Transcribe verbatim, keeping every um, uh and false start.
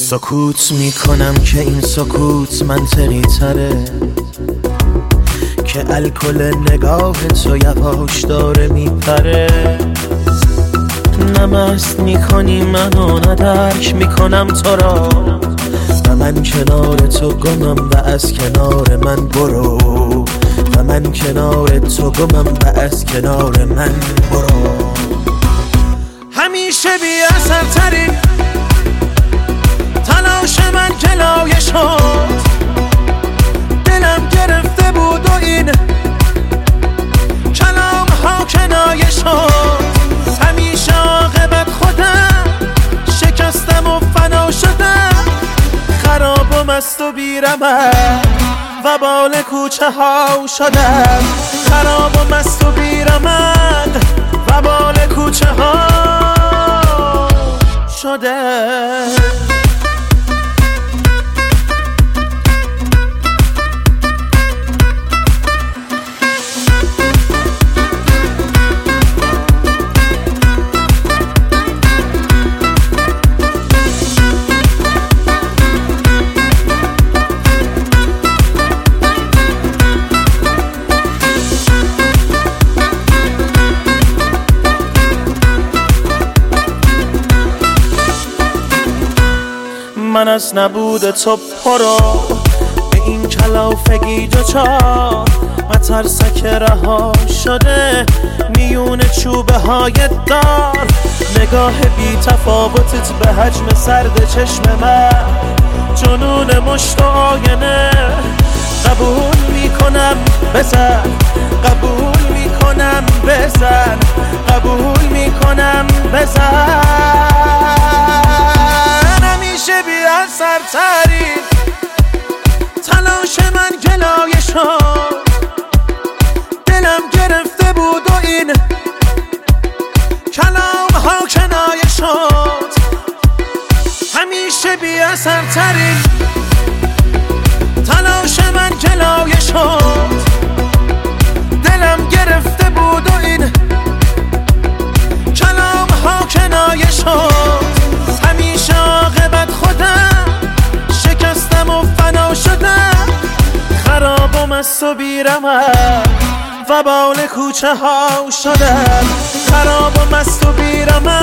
سکوت میکنم که این سکوت منطقی تره، که الکل نگاه تو یواش داره میپره. نه مست میکنی منو، نه درک میکنم تو را، و من کنار تو گمم و از کنار من برو، و من کنار تو گمم و از کنار من برو. همیشه بی اثر ترین تلاش من جلایه شد، دلم گرفته بود و این کلام ها کنایه شد. همیشه عاقبت خودم شکستم و فنا شدم، خراب و مست و بیرمد و بال کوچه ها شدم، خراب و مست و بیرمد و بال کوچه ها شدم. من از نبود تو پرو به این کلافگی دوچار، مترسک رها شده میون چوبه های دار. نگاه بی تفاوتت به حجم سرد چشم من، جنون مشت و آینه. قبول میکنم بزن، قبول میکنم بزن، قبول میکنم بزن. همیشه بی اثر ترین تلاش من گلایه شد، دلم گرفته بود و این کلام ها کنایه شد. همیشه بی اثر ترین تلاش من گلایه شد، دلم گرفته بود و این کلام ها کنایه شد. همیشه عاقبت خودم شکستم و فنا شدم، خراب و مست و بیرمد و بال کوچه ها شدم، خراب و مست و بیرمد